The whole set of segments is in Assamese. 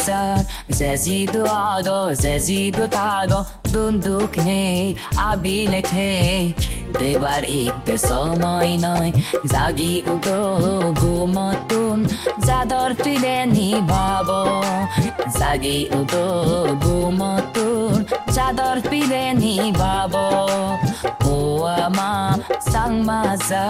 minsan Zezidado, zezidotado Dunduk-nék, abilek-nék De bár সময় নয় জাগি উঠো ঘুমতুন যাদর তুলে নিভাব জাগি উঠো ঘুমতুন চাদর পিলে নিভাব ও আমা sang maza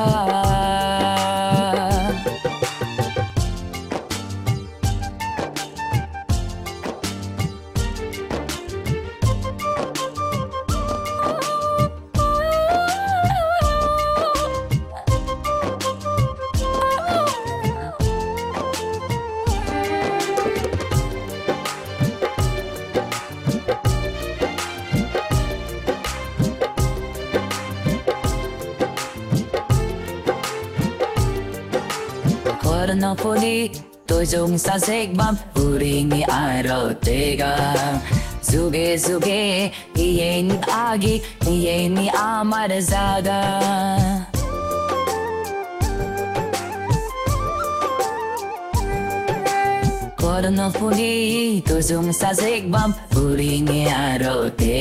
Warna putih ujung sasik bam uringi araw tega Zuge iyen agi iyen amar zaga Warna putih ujung sasik bam uringi araw tega